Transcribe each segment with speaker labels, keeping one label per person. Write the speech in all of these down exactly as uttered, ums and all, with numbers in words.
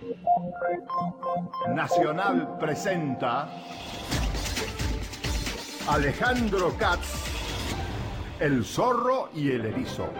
Speaker 1: Nacional presenta Alejandro Katz, El Zorro y el Erizo.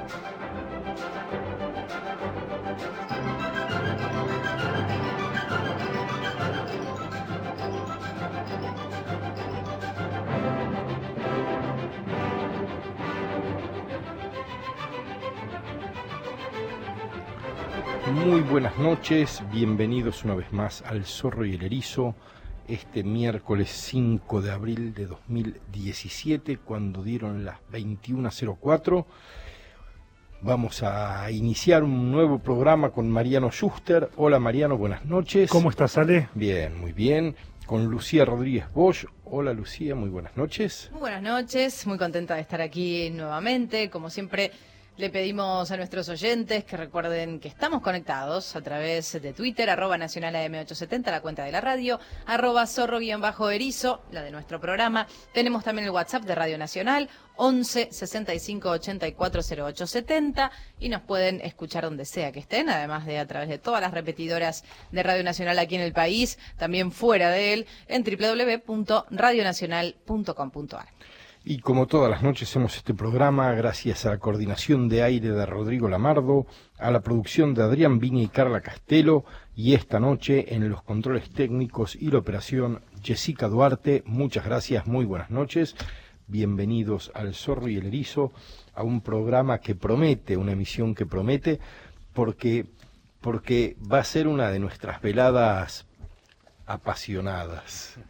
Speaker 2: Muy buenas noches, bienvenidos una vez más al Zorro y el Erizo, este miércoles cinco de abril de dos mil diecisiete, cuando dieron las veintiuna cero cuatro. Vamos a iniciar un nuevo programa con Mariano Schuster. Hola Mariano, buenas noches.
Speaker 3: ¿Cómo estás, Ale?
Speaker 2: Bien, muy bien. Con Lucía Rodríguez Bosch. Hola Lucía, muy buenas noches.
Speaker 4: Muy buenas noches, muy contenta de estar aquí nuevamente, como siempre. Le pedimos a nuestros oyentes que recuerden que estamos conectados a través de Twitter, arroba Nacional A M ochocientos setenta, la cuenta de la radio, arroba zorro-erizo, la de nuestro programa. Tenemos también el WhatsApp de Radio Nacional, once sesenta y cinco ochenta y cuatro cero ocho setenta, y nos pueden escuchar donde sea que estén, además de a través de todas las repetidoras de Radio Nacional aquí en el país, también fuera de él, en doble u doble u doble u punto radio nacional punto com punto a r.
Speaker 2: Y como todas las noches hacemos este programa gracias a la coordinación de aire de Rodrigo Lamardo, a la producción de Adrián Viña y Carla Castelo, y esta noche en los controles técnicos y la operación Jessica Duarte. Muchas gracias, muy buenas noches. Bienvenidos al Zorro y el Erizo, a un programa que promete, una emisión que promete, porque, porque va a ser una de nuestras veladas apasionadas.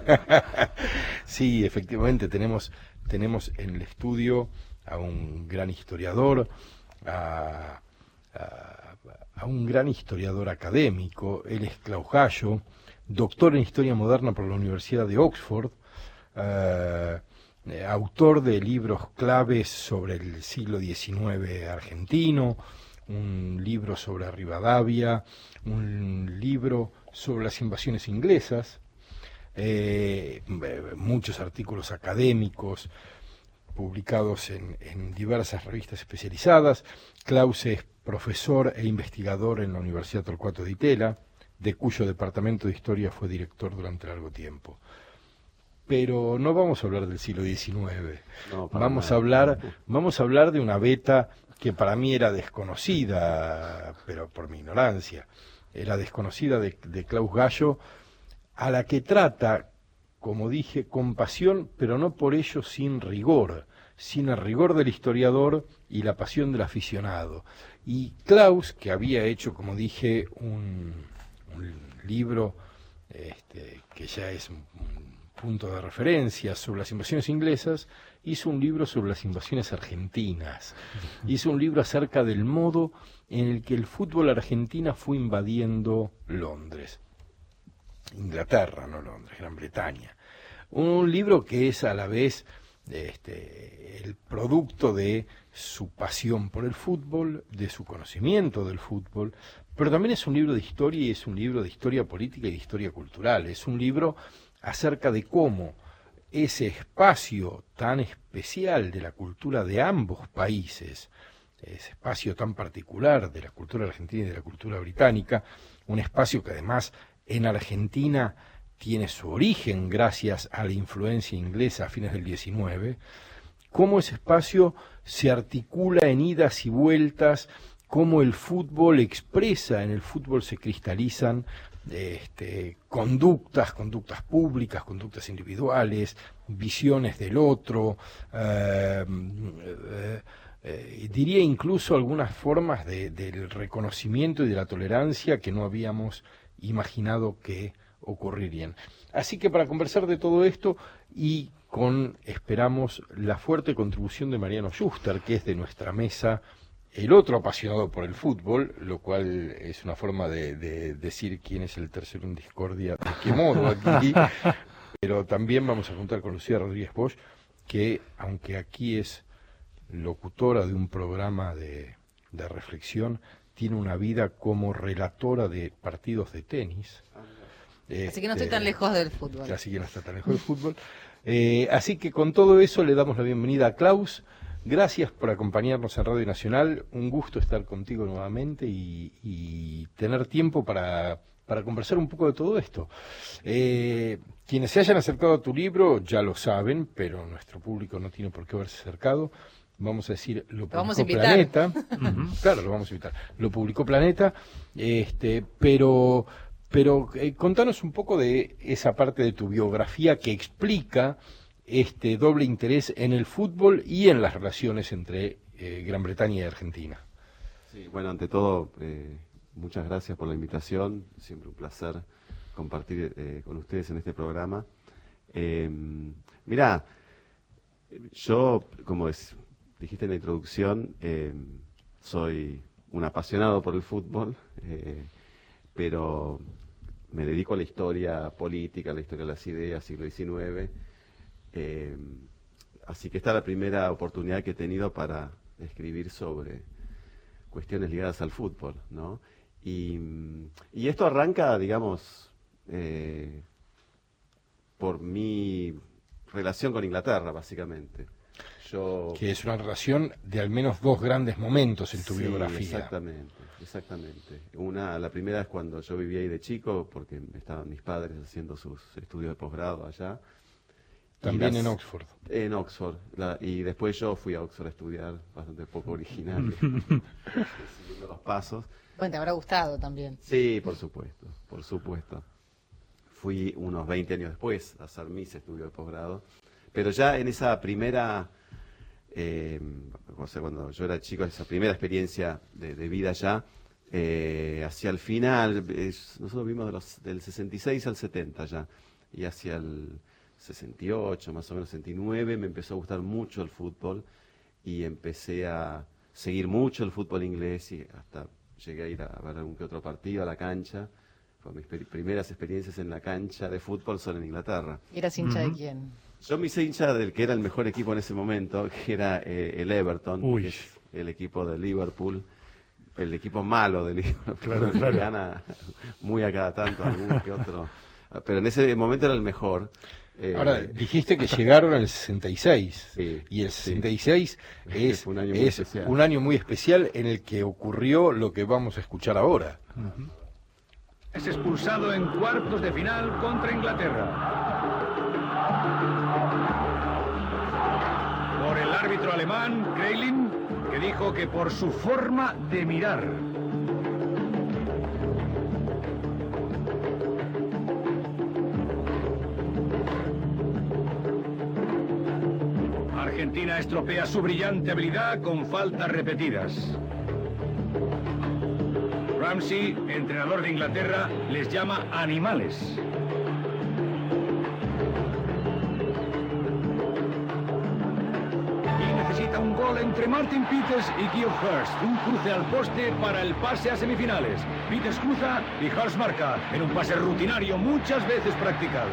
Speaker 2: Sí, efectivamente tenemos tenemos en el estudio a un gran historiador, a, a, a un gran historiador académico. Él es Klaus Gallo, doctor en Historia Moderna por la Universidad de Oxford, uh, autor de libros claves sobre el siglo diecinueve argentino, un libro sobre Rivadavia, un libro sobre las invasiones inglesas, eh, muchos artículos académicos publicados en, en diversas revistas especializadas. Klaus es profesor e investigador en la Universidad Torcuato Di Tella, de cuyo departamento de historia fue director durante largo tiempo. Pero no vamos a hablar del siglo diecinueve, no, vamos nada. a hablar, vamos a hablar de una beta que para mí era desconocida, pero por mi ignorancia, era desconocida de, de Klaus Gallo, a la que trata, como dije, con pasión, pero no por ello sin rigor, sin el rigor del historiador y la pasión del aficionado. Y Klaus, que había hecho, como dije, un, un libro este, que ya es un, un punto de referencia sobre las invasiones inglesas, hizo un libro sobre las invasiones argentinas. Hizo un libro acerca del modo en el que el fútbol argentino fue invadiendo Londres. Inglaterra, no Londres, Gran Bretaña. Un libro que es a la vez este, el producto de su pasión por el fútbol, de su conocimiento del fútbol, pero también es un libro de historia y es un libro de historia política y de historia cultural. Es un libro acerca de cómo ese espacio tan especial de la cultura de ambos países, ese espacio tan particular de la cultura argentina y de la cultura británica, un espacio que además en Argentina tiene su origen gracias a la influencia inglesa a fines del diecinueve, cómo ese espacio se articula en idas y vueltas, cómo el fútbol expresa, en el fútbol se cristalizan Este, conductas, conductas públicas, conductas individuales, visiones del otro, eh, eh, eh, diría incluso algunas formas de, del reconocimiento y de la tolerancia que no habíamos imaginado que ocurrirían. Así que para conversar de todo esto y con, esperamos, la fuerte contribución de Mariano Schuster, que es de nuestra mesa el otro apasionado por el fútbol, lo cual es una forma de, de decir quién es el tercero en discordia, de qué modo aquí, pero también vamos a juntar con Lucía Rodríguez Bosch, que aunque aquí es locutora de un programa de, de reflexión, tiene una vida como relatora de partidos de tenis.
Speaker 4: Así este, que no estoy tan lejos del fútbol.
Speaker 2: Así que no está tan lejos del fútbol. Eh, así que con todo eso le damos la bienvenida a Klaus. gracias por acompañarnos en Radio Nacional, un gusto estar contigo nuevamente y, y tener tiempo para, para conversar un poco de todo esto. Eh, quienes se hayan acercado a tu libro ya lo saben, pero nuestro público no tiene por qué haberse acercado. Vamos a decir, lo publicó
Speaker 4: vamos a
Speaker 2: Planeta. Uh-huh. Claro, lo vamos a invitar. Lo publicó Planeta, este, pero, pero eh, contanos un poco de esa parte de tu biografía que explica este doble interés en el fútbol y en las relaciones entre eh, Gran Bretaña y Argentina.
Speaker 3: Sí, bueno, ante todo, eh, muchas gracias por la invitación. Siempre un placer compartir eh, con ustedes en este programa. Eh, mirá, yo, como es, dijiste en la introducción, eh, soy un apasionado por el fútbol, eh, pero me dedico a la historia política, a la historia de las ideas, siglo diecinueve. Eh, así que esta es la primera oportunidad que he tenido para escribir sobre cuestiones ligadas al fútbol, ¿no? Y, y esto arranca, digamos, eh, por mi relación con Inglaterra, básicamente. Yo...
Speaker 2: Que es una relación de al menos dos grandes momentos en tu
Speaker 3: sí,
Speaker 2: biografía.
Speaker 3: Exactamente, exactamente. Una, la primera es cuando yo vivía ahí de chico, porque estaban mis padres haciendo sus estudios de posgrado allá.
Speaker 2: También
Speaker 3: las,
Speaker 2: en Oxford.
Speaker 3: En Oxford. La, y después yo fui a Oxford a estudiar, bastante poco original, siguiendo los pasos.
Speaker 4: Bueno, te habrá gustado también.
Speaker 3: Sí, por supuesto, por supuesto. Fui unos veinte años después a hacer mis estudios de posgrado. Pero ya en esa primera, eh, o sea, cuando yo era chico, esa primera experiencia de, de vida ya, eh, hacia el final, es, nosotros vimos de los, del sesenta y seis al setenta ya, y hacia el sesenta y ocho, más o menos sesenta y nueve, me empezó a gustar mucho el fútbol y empecé a seguir mucho el fútbol inglés y hasta llegué a ir a ver algún que otro partido a la cancha. Pues mis primeras experiencias en la cancha de fútbol son en Inglaterra.
Speaker 4: ¿Eras hincha
Speaker 2: Uh-huh.
Speaker 4: de quién?
Speaker 3: Yo me hice hincha del que era el mejor equipo en ese momento, que era eh, el Everton,
Speaker 5: Uy.
Speaker 3: que es el equipo de Liverpool, el equipo malo de Liverpool,
Speaker 5: Claro,
Speaker 3: que
Speaker 5: claro.
Speaker 3: gana muy a cada tanto, algún que otro. Pero en ese momento era el mejor. Eh,
Speaker 2: Ahora, dijiste que llegaron en el sesenta y seis,
Speaker 3: Sí,
Speaker 2: y el
Speaker 3: sí.
Speaker 2: sesenta y seis es,
Speaker 3: Fue un año muy
Speaker 2: es
Speaker 3: especial.
Speaker 2: un año muy especial en el que ocurrió lo que vamos a escuchar ahora.
Speaker 1: Es expulsado en cuartos de final contra Inglaterra. Por el árbitro alemán, Kreilin, que dijo que por su forma de mirar. Argentina estropea su brillante habilidad con faltas repetidas. Ramsey, entrenador de Inglaterra, les llama animales. Y necesita un gol entre Martin Peters y Geoff Hurst. Un cruce al poste para el pase a semifinales. Peters cruza y Hurst marca en un pase rutinario muchas veces practicado.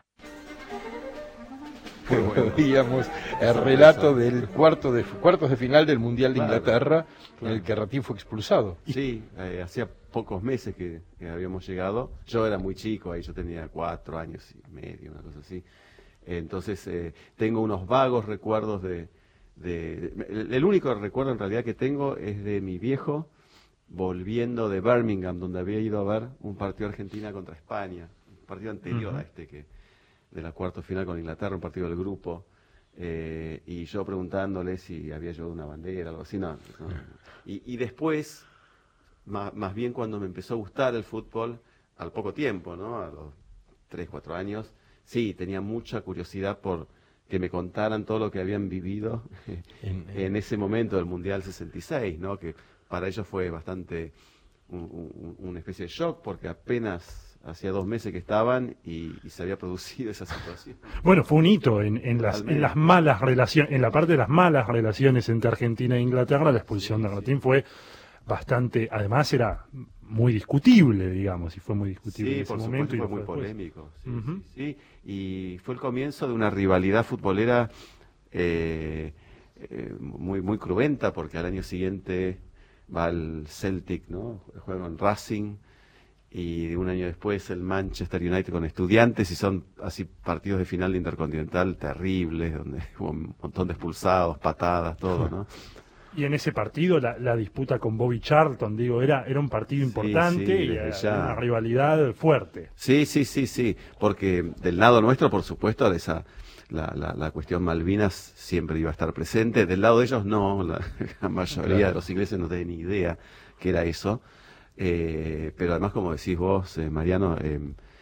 Speaker 2: Veíamos el relato del cuarto de cuartos de final del Mundial de
Speaker 3: Claro,
Speaker 2: Inglaterra, en
Speaker 3: claro.
Speaker 2: el que Ratín fue expulsado.
Speaker 3: Sí, eh, hacía pocos meses que, que habíamos llegado. Yo era muy chico, ahí yo tenía cuatro años y medio, una cosa así. Entonces eh, tengo unos vagos recuerdos de, de, de- El el único recuerdo en realidad que tengo es de mi viejo volviendo de Birmingham, donde había ido a ver un partido Argentina contra España, un partido anterior
Speaker 5: Ujú.
Speaker 3: a este que de la cuarta final con Inglaterra, un partido del grupo. Eh, y yo preguntándole si había llevado una bandera o algo así, no. no. Y, y después, más, más bien cuando me empezó a gustar el fútbol, al poco tiempo, ¿no? A los tres, cuatro años, sí, tenía mucha curiosidad por que me contaran todo lo que habían vivido
Speaker 2: En-
Speaker 3: en ese momento del Mundial sesenta y seis, ¿no? Que para ellos fue bastante un- un- una especie de shock, porque apenas hacía dos meses que estaban y, y se había producido esa situación.
Speaker 5: Bueno, fue un hito en, en las, en las malas relaciones, en la parte de las malas relaciones entre Argentina e Inglaterra, la expulsión de Ratín fue bastante, además era muy discutible, digamos, y fue muy discutible en
Speaker 3: Sí,
Speaker 5: ese
Speaker 3: por
Speaker 5: momento.
Speaker 3: supuesto,
Speaker 5: y
Speaker 3: fue
Speaker 5: lo
Speaker 3: muy
Speaker 5: después.
Speaker 3: polémico. Sí,
Speaker 5: Ujú.
Speaker 3: sí, sí. Y fue el comienzo de una rivalidad futbolera eh, eh, muy muy cruenta, porque al año siguiente va el Celtic, ¿no? Juega con Racing y un año después el Manchester United con Estudiantes, y son así partidos de final de Intercontinental terribles, donde hubo un montón de expulsados, patadas, todo, ¿no?
Speaker 5: Y en ese partido, la, la disputa con Bobby Charlton, digo, era, era un partido importante,
Speaker 3: sí,
Speaker 5: y
Speaker 3: desde
Speaker 5: era
Speaker 3: ya.
Speaker 5: una rivalidad fuerte.
Speaker 3: Sí, sí, sí, sí, porque del lado nuestro, por supuesto, esa la, la, la cuestión Malvinas siempre iba a estar presente. Del lado de ellos no, la, la mayoría
Speaker 2: Claro.
Speaker 3: de los ingleses no tienen ni idea que era eso. Eh, pero además, como decís vos, eh, Mariano, eh,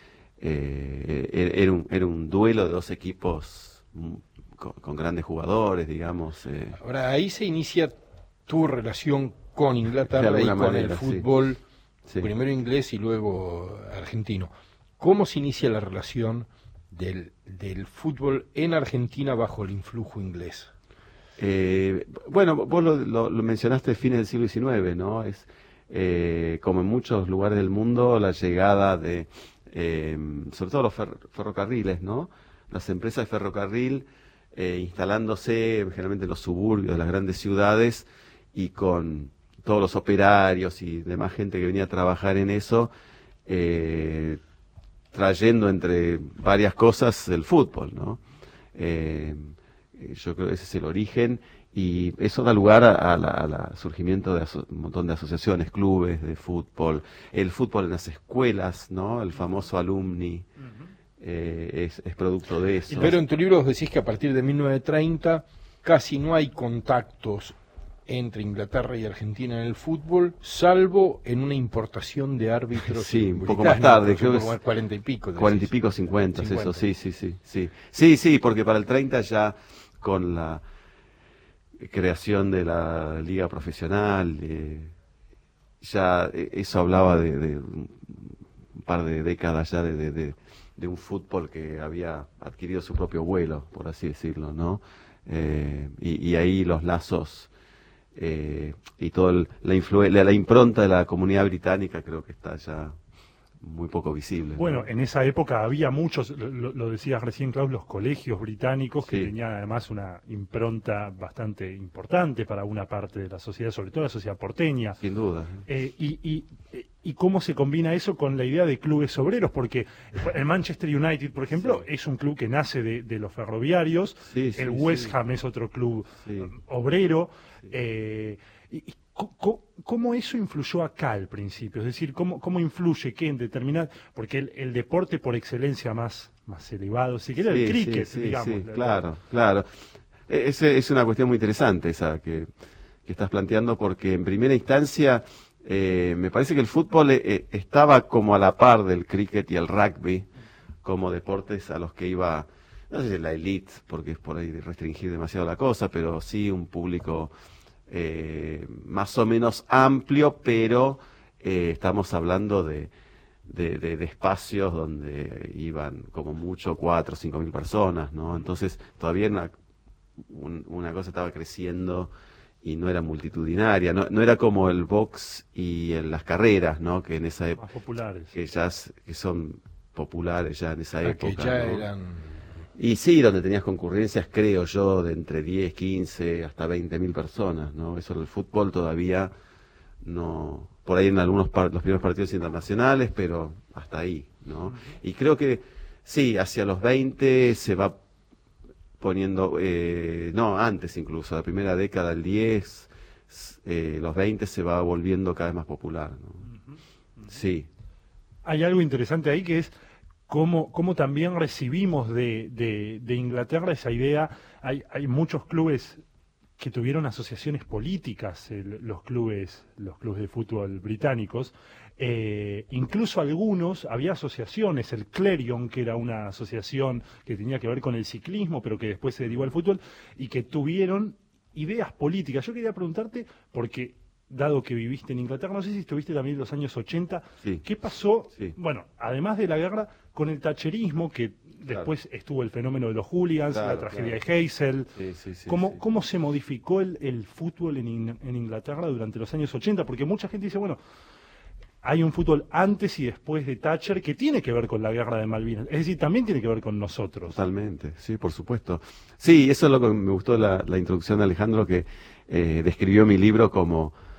Speaker 3: eh, era, un, era un duelo de dos equipos mm, con, con grandes jugadores, digamos. Eh.
Speaker 2: Ahora, ahí se inicia tu relación con
Speaker 3: De
Speaker 2: Inglaterra y
Speaker 3: alguna
Speaker 2: con
Speaker 3: manera,
Speaker 2: el
Speaker 3: sí.
Speaker 2: fútbol,
Speaker 3: Sí.
Speaker 2: primero inglés y luego argentino. ¿Cómo se inicia la relación del, del fútbol en Argentina bajo el influjo inglés?
Speaker 3: Eh, bueno, vos lo, lo, lo mencionaste fines del siglo diecinueve, ¿no? Es eh, como en muchos lugares del mundo la llegada de, eh, sobre todo los fer- ferrocarriles, ¿no? Las empresas de ferrocarril eh, instalándose generalmente en los suburbios de las grandes ciudades y con todos los operarios y demás gente que venía a trabajar en eso, eh, trayendo entre varias cosas el fútbol, ¿no? Eh, yo creo que ese es el origen, y eso da lugar a, a la, a la surgimiento de aso- un montón de asociaciones, clubes de fútbol, el fútbol en las escuelas, ¿no? El famoso alumni, eh, es, es producto de eso.
Speaker 2: Pero en tu libro vos decís que a partir de mil novecientos treinta casi no hay contactos entre Inglaterra y Argentina en el fútbol, salvo en una importación de árbitros.
Speaker 3: Sí, un poco más tarde, creo que es
Speaker 2: cuarenta y pico. decís.
Speaker 3: Cuarenta y pico, cincuenta,
Speaker 2: cincuenta.
Speaker 3: eso, sí, sí, sí, sí. Sí, sí, porque para el treinta ya con la creación de la liga profesional, eh, ya eh, eso hablaba de, de un par de décadas ya de, de, de, de un fútbol que había adquirido su propio vuelo, por así decirlo, ¿no? Eh, y, y ahí los lazos eh, y toda la, influ- la, la impronta de la comunidad británica creo que está ya muy poco visible, ¿no?
Speaker 5: Bueno, en esa época había muchos, lo, lo- lo decías recién, Klaus, los colegios británicos que
Speaker 3: Sí.
Speaker 5: tenían además una impronta bastante importante para una parte de la sociedad, sobre todo la sociedad porteña.
Speaker 3: Sin duda.
Speaker 5: Eh, y, y, y cómo se combina eso con la idea de clubes obreros, porque el Manchester United, por ejemplo,
Speaker 3: Sí.
Speaker 5: es un club que nace de, de los ferroviarios,
Speaker 3: Sí, sí,
Speaker 5: el West
Speaker 3: sí.
Speaker 5: Ham es otro club
Speaker 3: Sí.
Speaker 5: um, obrero. eh, y, y co- co- ¿Cómo eso influyó acá al principio? Es decir, ¿cómo, cómo influye que en determinar, porque el, el deporte por excelencia más, más elevado, si quiere, el
Speaker 3: Sí,
Speaker 5: cricket,
Speaker 3: sí, sí,
Speaker 5: digamos.
Speaker 3: sí, claro, claro. E- ese es una cuestión muy interesante esa que, que estás planteando, porque en primera instancia eh, me parece que el fútbol eh, eh, estaba como a la par del cricket y el rugby como deportes a los que iba, no sé si la elite, porque es por ahí restringir demasiado la cosa, pero sí un público eh, más o menos amplio, pero eh, estamos hablando de, de, de- de espacios donde iban como mucho cuatro o cinco mil personas, ¿no? Entonces todavía una, un- una cosa estaba creciendo y no era multitudinaria, no, no era como el box y en las carreras, ¿no? Que en esa época,
Speaker 5: Más populares.
Speaker 3: que ya s- que son populares ya en esa
Speaker 2: Ah, que
Speaker 3: época,
Speaker 2: ya
Speaker 3: ¿no?
Speaker 2: eran...
Speaker 3: Y sí, donde tenías concurrencias, creo yo, de entre diez, quince, hasta veinte mil personas, ¿no? Eso en el fútbol todavía no... Por ahí en algunos par- los primeros partidos internacionales, pero hasta ahí, ¿no? Y creo que, sí, hacia los veinte se va poniendo... Eh, no, antes incluso, la primera década, el diez, s- eh, los veinte se va volviendo cada vez más popular, ¿no? Sí.
Speaker 5: Hay algo interesante ahí que es cómo, cómo también recibimos de, de, de Inglaterra esa idea. Hay, hay muchos clubes que tuvieron asociaciones políticas, el- los clubes, los clubes de fútbol británicos. Eh, incluso algunos, había asociaciones, el Clarion, que era una asociación que tenía que ver con el ciclismo, pero que después se derivó al fútbol, y que tuvieron ideas políticas. Yo quería preguntarte, porque dado que viviste en Inglaterra, no sé si estuviste también en los años ochenta,
Speaker 3: Sí.
Speaker 5: ¿qué pasó?
Speaker 3: Sí.
Speaker 5: Bueno, además de la guerra, con el tacherismo, que después estuvo el fenómeno de los hooligans,
Speaker 3: Claro,
Speaker 5: la tragedia
Speaker 3: claro.
Speaker 5: de Heysel.
Speaker 3: Sí, sí, sí,
Speaker 5: ¿Cómo,
Speaker 3: sí.
Speaker 5: ¿Cómo se modificó el, el fútbol en, In- en Inglaterra durante los años ochenta? Porque mucha gente dice, bueno, hay un fútbol antes y después de Thatcher que tiene que ver con la guerra de Malvinas. Es decir, también tiene que ver con nosotros.
Speaker 3: Totalmente, sí, por supuesto. Sí, eso es lo que me gustó la, la introducción de Alejandro, que eh, describió mi libro como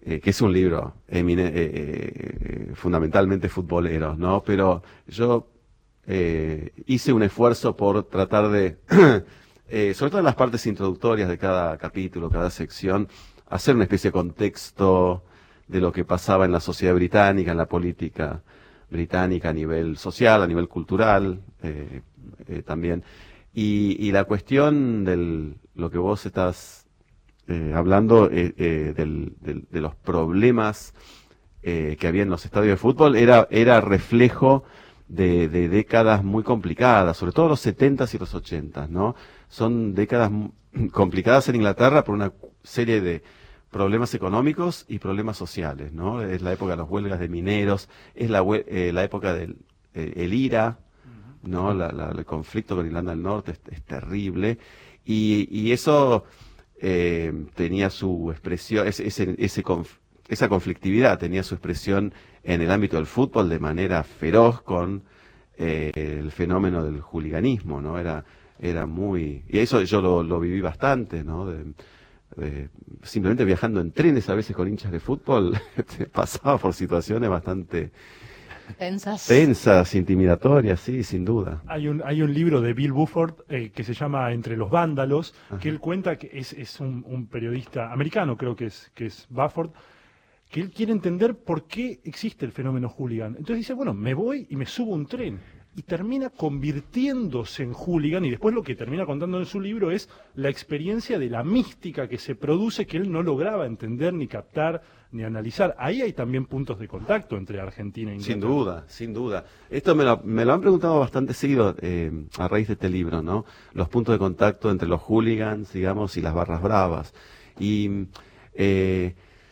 Speaker 3: eh, que es un libro emine, eh, eh, fundamentalmente futbolero, ¿no? Pero yo eh, hice un esfuerzo por tratar de, eh, sobre todo en las partes introductorias de cada capítulo, cada sección, hacer una especie de contexto de lo que pasaba en la sociedad británica, en la política británica a nivel social, a nivel cultural, eh, eh, también. Y, y la cuestión de lo que vos estás eh, hablando eh, eh, del, del, de los problemas eh, que había en los estadios de fútbol era, era reflejo de, de décadas muy complicadas, sobre todo los setentas y los ochentas, ¿no? Son décadas complicadas en Inglaterra por una serie de problemas económicos y problemas sociales, ¿no? Es la época de las huelgas de mineros, es la, eh, la época del eh, el IRA, ¿no? La, la, el conflicto con Irlanda del Norte es, es terrible, y, y eso eh, tenía su expresión, ese, ese, ese conf, esa conflictividad tenía su expresión en el ámbito del fútbol de manera feroz con eh, el fenómeno del juliganismo, ¿no? Era, era muy, y eso yo lo, lo viví bastante, ¿no? De, Eh, simplemente viajando en trenes a veces con hinchas de fútbol, pasaba por situaciones bastante
Speaker 4: tensas,
Speaker 3: tensas, intimidatorias, sí, sin duda.
Speaker 5: Hay un, hay un libro de Bill Buford eh, que se llama Entre los vándalos,
Speaker 3: Ajá.
Speaker 5: que él cuenta que es, es un, un periodista americano, creo que es, que es Buford, que él quiere entender por qué existe el fenómeno hooligan. Entonces dice, bueno, me voy y me subo a un tren. Y termina convirtiéndose en hooligan, y después lo que termina contando en su libro es la experiencia de la mística que se produce, que él no lograba entender, ni captar, ni analizar. Ahí hay también puntos de contacto entre Argentina e Inglaterra.
Speaker 3: Sin duda, sin duda. Esto me lo, me lo han preguntado bastante seguido eh, a raíz de este libro, ¿no? Los puntos de contacto entre los hooligans, digamos, y las barras bravas. Y eh,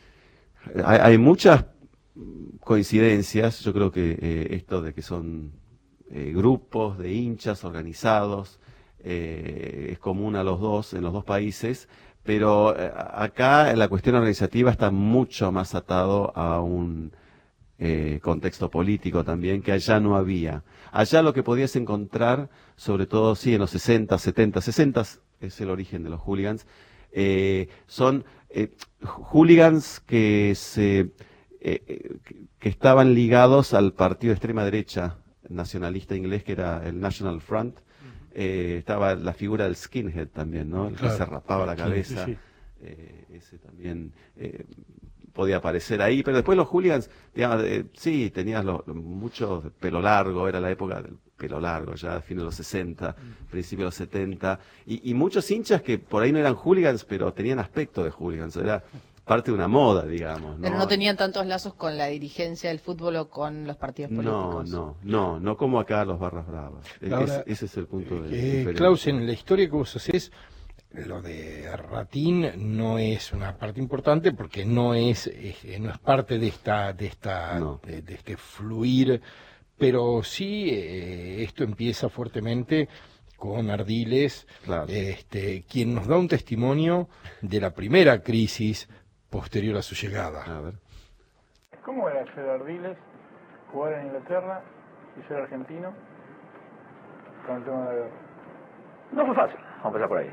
Speaker 3: hay, hay muchas coincidencias. Yo creo que eh, esto de que son Eh, grupos de hinchas organizados, eh, es común a los dos, en los dos países, pero eh, acá la cuestión organizativa está mucho más atado a un eh, contexto político también, que allá no había. Allá lo que podías encontrar, sobre todo sí en los sesenta, setenta, sesenta es el origen de los hooligans, eh, son eh, hooligans que se eh, que estaban ligados al partido de extrema derecha nacionalista inglés, que era el National Front. Eh, estaba la figura del skinhead también, ¿no? El
Speaker 2: claro.
Speaker 3: que se rapaba la cabeza.
Speaker 5: Sí, sí.
Speaker 3: Eh, ese también eh, podía aparecer ahí, pero después los hooligans, digamos, eh, sí, tenías lo, lo, mucho pelo largo, era la época del pelo largo, ya a fines de los sesenta, uh-huh. principios de los setenta, y, y muchos hinchas que por ahí no eran hooligans, pero tenían aspecto de hooligans, era parte de una moda, digamos, ¿no?
Speaker 4: Pero no tenían tantos lazos con la dirigencia del fútbol o con los partidos políticos.
Speaker 3: No, no, no, no como acá los barras bravas.
Speaker 2: Ahora,
Speaker 3: es, ese es el punto de
Speaker 2: eh,
Speaker 3: diferencia.
Speaker 2: Klaus, en la historia que vos hacés, lo de Ratín no es una parte importante porque no es, es no es parte de esta de esta
Speaker 3: no.
Speaker 2: de, de este fluir, pero sí eh, esto empieza fuertemente con Ardiles,
Speaker 3: claro.
Speaker 2: este, quien nos da un testimonio de la primera crisis posterior a su llegada.
Speaker 3: A ver.
Speaker 6: ¿Cómo era ser Ardiles, jugar en Inglaterra y ser argentino con el tema de la guerra?
Speaker 7: No fue fácil, vamos a empezar por ahí.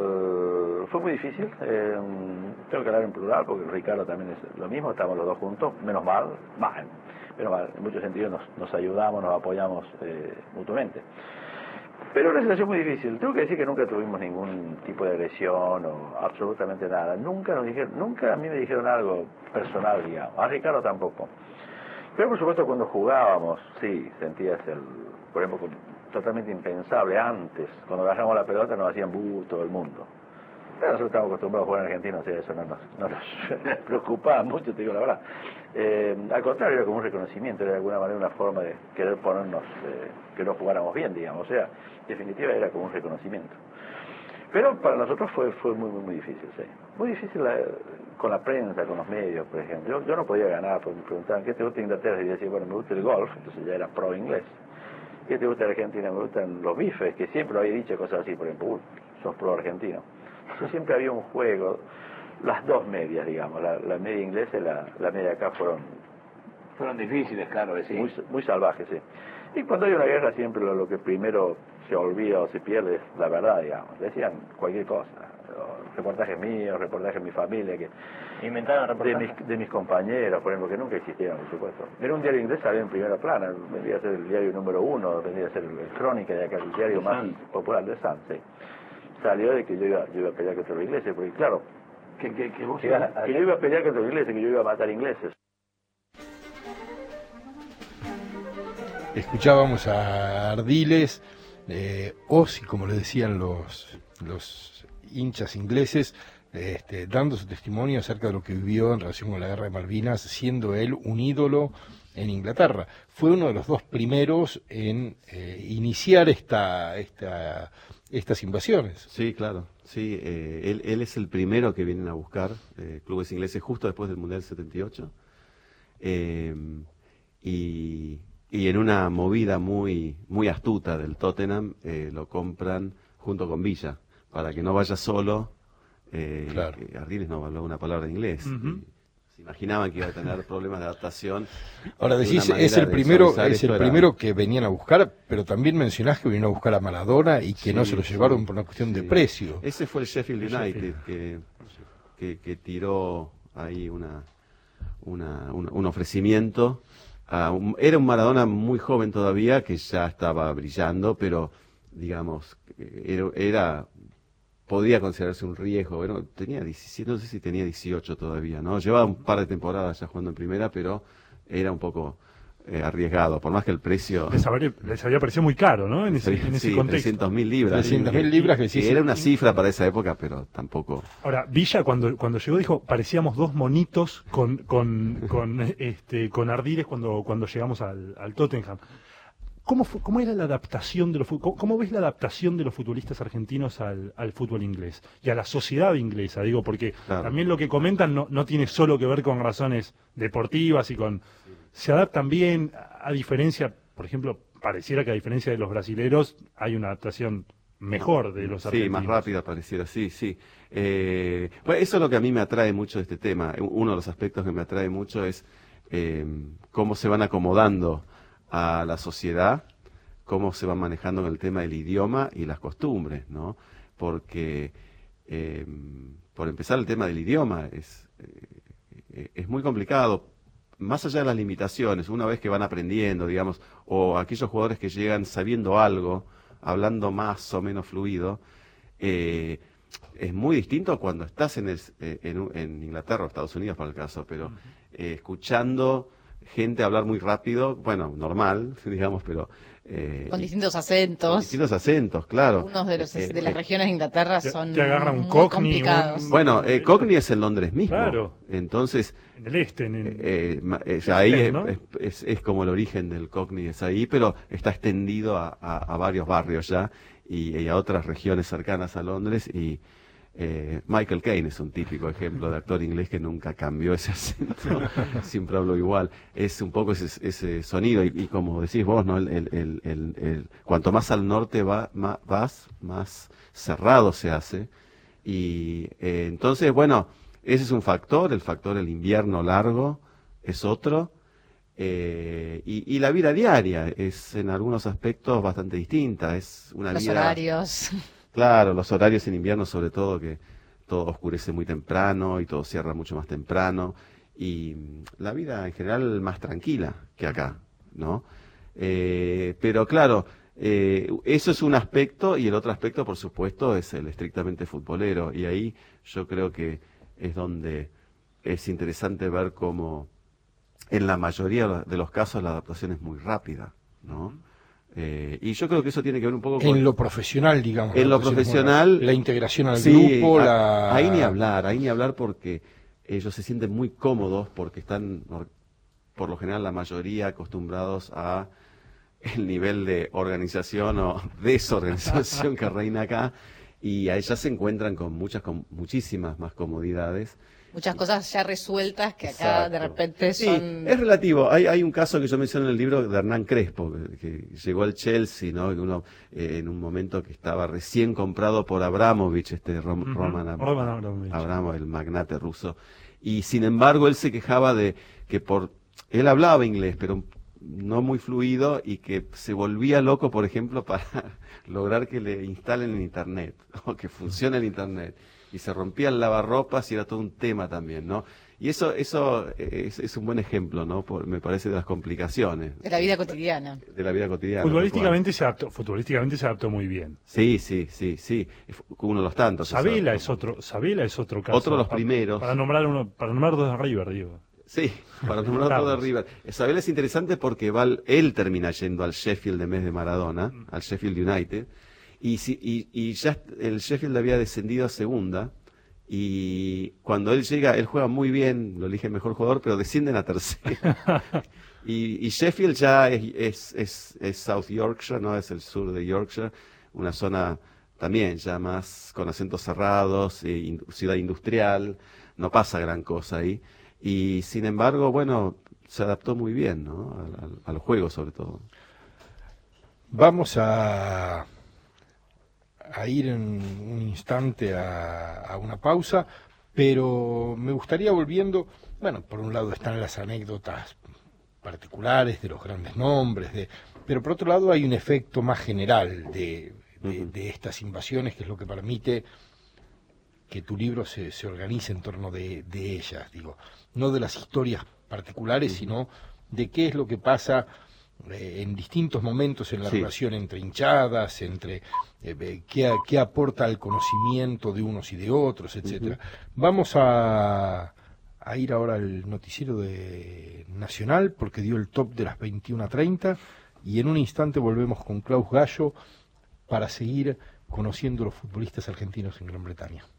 Speaker 7: El... Fue muy difícil, eh, tengo que hablar en plural porque Ricardo también es lo mismo, estamos los dos juntos, menos mal, bah, menos mal, en muchos sentidos nos, nos ayudamos, nos apoyamos eh, mutuamente. Pero una situación muy difícil. Tengo que decir que nunca tuvimos ningún tipo de agresión o absolutamente nada. Nunca nos dijeron, nunca a mí me dijeron algo personal, digamos. A Ricardo tampoco. Pero por supuesto cuando jugábamos, sí, sentías el, por ejemplo, totalmente impensable antes. Cuando agarramos la pelota nos hacían buh todo el mundo. Pero nosotros estamos acostumbrados a jugar en Argentina, o sea, eso no nos, no nos preocupaba mucho, te digo la verdad. Eh, al contrario, era como un reconocimiento, era de alguna manera una forma de querer ponernos, eh, que no jugáramos bien, digamos. O sea, en definitiva era como un reconocimiento. Pero para nosotros fue fue muy, muy, muy difícil, sí. Muy difícil la, con la prensa, con los medios, por ejemplo. Yo, yo no podía ganar, porque me preguntaban, ¿qué te gusta Inglaterra? Y yo decía, bueno, me gusta el golf, entonces ya era pro inglés. ¿Qué te gusta de Argentina? Me gustan los bifes, que siempre lo había dicho cosas así, por ejemplo, uh, sos pro argentino. Entonces siempre había un juego, las dos medias, digamos, la, la media inglesa y la, la media acá fueron Fueron difíciles, claro, sí. Muy, muy salvajes, sí. Y cuando hay una guerra siempre lo, lo que primero se olvida o se pierde es la verdad, digamos. Decían cualquier cosa. Reportajes míos, reportajes de mi familia, que
Speaker 8: inventaron reportajes
Speaker 7: de mis, de mis compañeros, por ejemplo, que nunca existieron, por supuesto. Era un diario inglés, salía en primera plana, vendría a ser el diario número uno, vendría a ser el, el Crónica de acá, el diario más popular de Sun, sí. Salió de que yo iba, yo iba a pelear contra los ingleses, porque claro,
Speaker 8: que, que, que, vos
Speaker 7: que, a, que yo iba a pelear contra los ingleses, que yo iba a matar ingleses.
Speaker 2: Escuchábamos a Ardiles, eh, Ozzy, como le decían los, los hinchas ingleses, este, dando su testimonio acerca de lo que vivió en relación con la guerra de Malvinas, siendo él un ídolo en Inglaterra. Fue uno de los dos primeros en eh, iniciar esta, esta, estas invasiones.
Speaker 3: Sí, claro. Sí, eh, él, él es el primero que vienen a buscar eh, clubes ingleses justo después del Mundial setenta y ocho. Eh, y... Y en una movida muy muy astuta del Tottenham, eh, lo compran junto con Villa, para que no vaya solo. Eh,
Speaker 2: claro.
Speaker 3: Ardiles no hablaba una palabra de inglés. Uh-huh. Se imaginaban que iba a tener problemas de adaptación.
Speaker 2: Ahora decís, de es el primero es el primero era... que venían a buscar, pero también mencionás que vinieron a buscar a Maradona y que sí, no se lo llevaron sí, por una cuestión sí. de precio.
Speaker 3: Ese fue el Sheffield el United, Sheffield. Que, que, que tiró ahí una, una un, un ofrecimiento. Uh, un, era un Maradona muy joven todavía, que ya estaba brillando, pero, digamos, era, era podía considerarse un riesgo. Bueno, tenía diecisiete, no sé si tenía dieciocho todavía, ¿no? Llevaba un par de temporadas ya jugando en primera, pero era un poco eh, arriesgado, por más que el precio...
Speaker 5: Les habría, les había parecido muy caro, ¿no? En ese, en ese
Speaker 3: sí,
Speaker 5: contexto.
Speaker 3: trescientas mil libras.
Speaker 2: trescientas mil libras, que sí.
Speaker 3: Que era una cifra para esa época, pero tampoco...
Speaker 5: Ahora, Villa cuando cuando llegó dijo, parecíamos dos monitos con con con este con Ardiles cuando cuando llegamos al, al Tottenham. ¿Cómo fue, cómo era la adaptación de los cómo, cómo ves la adaptación de los futbolistas argentinos al, al fútbol inglés y a la sociedad inglesa? Digo, porque claro, también lo que comentan no, no tiene solo que ver con razones deportivas y con... Se adaptan bien, a diferencia, por ejemplo, pareciera que a diferencia de los brasileros hay una adaptación mejor de los argentinos.
Speaker 3: Sí, más rápida pareciera, sí, sí. Eh, bueno, eso es lo que a mí me atrae mucho de este tema. Uno de los aspectos que me atrae mucho es eh, cómo se van acomodando a la sociedad, cómo se van manejando en el tema del idioma y las costumbres, ¿no? Porque, eh, por empezar, el tema del idioma es, eh, es muy complicado. Más allá de las limitaciones, una vez que van aprendiendo, digamos, o aquellos jugadores que llegan sabiendo algo, hablando más o menos fluido, eh, es muy distinto cuando estás en, el, eh, en, en Inglaterra o Estados Unidos, para el caso, pero eh, escuchando gente hablar muy rápido, bueno, normal, digamos, pero... Eh,
Speaker 4: con distintos acentos.
Speaker 3: Con distintos acentos, claro.
Speaker 4: Algunos de, los, eh, de las regiones de Inglaterra son
Speaker 5: te agarra un
Speaker 4: muy
Speaker 5: Cockney,
Speaker 4: complicados.
Speaker 3: Un... Bueno, eh, Cockney es en Londres mismo.
Speaker 5: Claro.
Speaker 3: Entonces...
Speaker 5: En el este, en el...
Speaker 3: Eh, eh, ahí es, ¿no? es, es, es como el origen del Cockney, es ahí, pero está extendido a, a, a varios barrios ya y, y a otras regiones cercanas a Londres y... Eh, Michael Caine es un típico ejemplo de actor inglés que nunca cambió ese acento, siempre hablo igual. Es un poco ese, ese sonido y, y como decís vos, ¿no? El, el, el, el, el, cuanto más al norte va, más, vas, más cerrado se hace. Y eh, entonces, bueno, ese es un factor, el factor del invierno largo es otro. Eh, y, y la vida diaria es en algunos aspectos bastante distinta. Es una
Speaker 4: Los
Speaker 3: vida...
Speaker 4: horarios...
Speaker 3: Claro, los horarios en invierno sobre todo, que todo oscurece muy temprano y todo cierra mucho más temprano. Y la vida en general más tranquila que acá, ¿no? Eh, pero claro, eh, eso es un aspecto y el otro aspecto, por supuesto, es el estrictamente futbolero. Y ahí yo creo que es donde es interesante ver cómo en la mayoría de los casos la adaptación es muy rápida, ¿no? Eh, y yo creo que eso tiene que ver un poco con...
Speaker 2: En lo profesional, digamos.
Speaker 3: En lo profesional...
Speaker 2: La integración al
Speaker 3: sí,
Speaker 2: grupo,
Speaker 3: a,
Speaker 2: la...
Speaker 3: Ahí ni hablar, ahí ni hablar porque ellos se sienten muy cómodos porque están, por lo general, la mayoría acostumbrados a el nivel de organización o desorganización que reina acá y a ellas se encuentran con muchas, con muchísimas más comodidades.
Speaker 4: Muchas cosas ya resueltas que acá Exacto. de repente son...
Speaker 3: Sí, es relativo. Hay, hay un caso que yo menciono en el libro de Hernán Crespo, que, que llegó al Chelsea, ¿no? Que uno, eh, en un momento que estaba recién comprado por Abramovich, este Rom, uh-huh. Roman Ab-
Speaker 5: Roman Abramovich.
Speaker 3: Abramovich, el magnate ruso. Y sin embargo, él se quejaba de que por él hablaba inglés, pero no muy fluido, y que se volvía loco, por ejemplo, para lograr que le instalen el internet, o que funcione el internet, y se rompía el lavarropas y era todo un tema también, ¿no? Y eso eso es, es un buen ejemplo, ¿no? Por, me parece, de las complicaciones.
Speaker 4: De la vida cotidiana.
Speaker 3: De la vida cotidiana.
Speaker 5: Futbolísticamente se adaptó, futbolísticamente se adaptó muy bien.
Speaker 3: Sí, sí, sí, sí. Uno de los tantos.
Speaker 5: Sabela es otro, Sabela es otro caso.
Speaker 3: Otro de los primeros.
Speaker 5: Para nombrar uno, para nombrar dos de River, digo.
Speaker 3: Sí, para nombrar dos de River. Sabela es interesante porque va, él termina yendo al Sheffield en vez de Maradona, mm. al Sheffield United, y, si, y, y ya el Sheffield había descendido a segunda. Y cuando él llega, él juega muy bien, lo elige mejor jugador, pero descienden a tercera. y, y Sheffield ya es, es, es, es South Yorkshire, no es el sur de Yorkshire, una zona también ya más con acentos cerrados, eh, in, ciudad industrial, no pasa gran cosa ahí. Y sin embargo, bueno, se adaptó muy bien, ¿no? Al, al, al juego, sobre todo.
Speaker 2: Vamos a... a ir en un instante a, a una pausa, pero me gustaría, volviendo, bueno, por un lado están las anécdotas particulares de los grandes nombres, de, pero por otro lado hay un efecto más general de, de, de estas invasiones, que es lo que permite que tu libro se, se organice en torno de, de ellas, digo, no de las historias particulares, sino de qué es lo que pasa Eh, en distintos momentos en la sí. relación entre hinchadas, entre eh, qué, qué aporta al conocimiento de unos y de otros, etcétera. Uh-huh. Vamos a, a ir ahora al noticiero de Nacional, porque dio el top de las veintiuna treinta, y en un instante volvemos con Klaus Gallo para seguir conociendo los futbolistas argentinos en Gran Bretaña.